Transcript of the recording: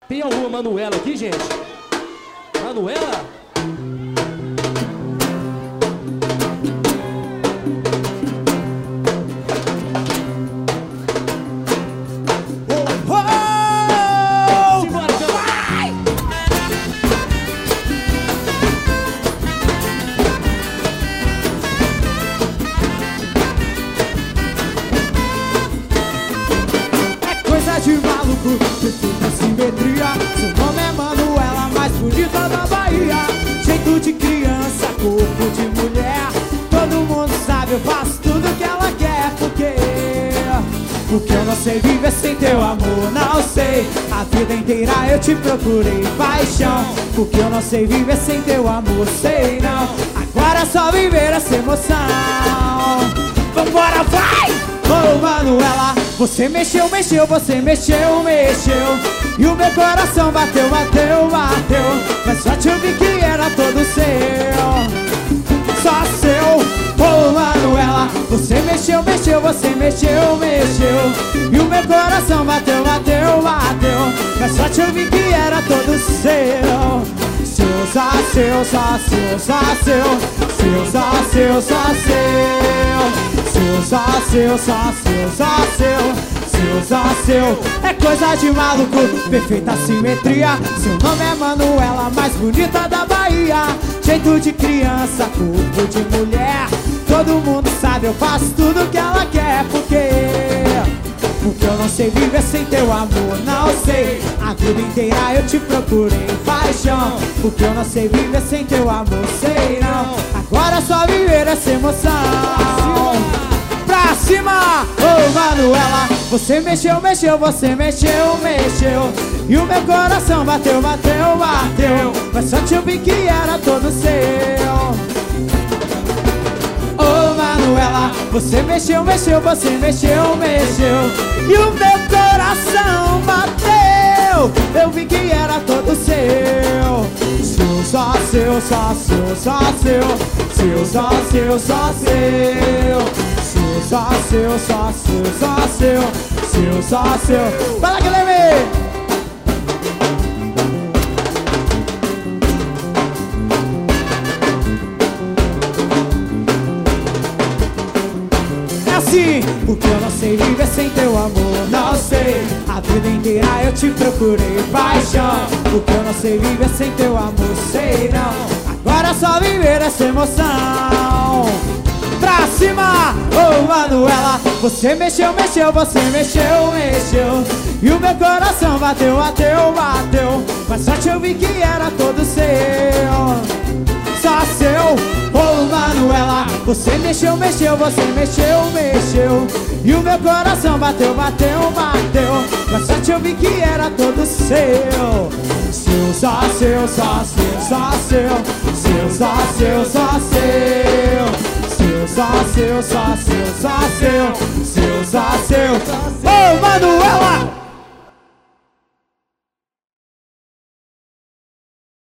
Tem alguma Manuela aqui, gente? Manuela? De maluco, perfeita simetria. Seu nome é Manuela, mais bonita da Bahia. Jeito de criança, corpo de mulher. Todo mundo sabe, eu faço tudo que ela quer. Porque eu não sei viver sem teu amor, não sei. A vida inteira eu te procurei paixão. Porque eu não sei viver sem teu amor, sei não. Agora é só viver essa emoção. Vambora, vai! Oh, Manuela, você mexeu, mexeu, você mexeu, mexeu. E o meu coração bateu, bateu, bateu. Mas só te ouvi que era todo seu. Só seu. Oh, Manuela, você mexeu, mexeu, você mexeu, mexeu. E o meu coração bateu, bateu, bateu. Mas só te ouvi que era todo seu. Seu, só seu, só seu, só seu. Seu, só seu, só seu. Seu, só seu, só seu, só seu. Seu, só seu. É coisa de maluco, perfeita simetria. Seu nome é Manuela, mais bonita da Bahia. Jeito de criança, corpo de mulher. Todo mundo sabe, eu faço tudo que ela quer. Porque eu não sei viver sem teu amor, não sei. A vida inteira eu te procurei paixão. Porque eu não sei viver sem teu amor, sei não. Agora é só viver essa emoção. Pra cima! Oh, Manuela, você mexeu, mexeu, você mexeu, mexeu. E o meu coração bateu, bateu, bateu. Mas só te ouvi que era todo seu. Oh, Manuela, você mexeu, mexeu, você mexeu, mexeu. E o meu coração bateu. Eu vi que era todo seu. Seu, só seu, só seu, só seu. Seu, só seu, só seu. Só seu, só seu, só seu. Seu, só seu. Vai lá, Guilherme! É assim, porque eu não sei viver sem teu amor, não sei. A vida inteira eu te procurei paixão. Porque eu não sei viver sem teu amor, sei não. Agora é só viver essa emoção. Pra cima! Oh, Manuela, você mexeu, mexeu, você mexeu, mexeu. E o meu coração bateu, bateu, bateu. Mas só te ouvi que era todo seu. Só seu. Oh, Manuela, você mexeu, mexeu, você mexeu, mexeu. E o meu coração bateu, bateu, bateu. Mas só te ouvi que era todo seu. Seu, só seu, só seu, só seu. Seu, só seu, só seu. Seu, só seu, só seu, só seu. Seu, só seu.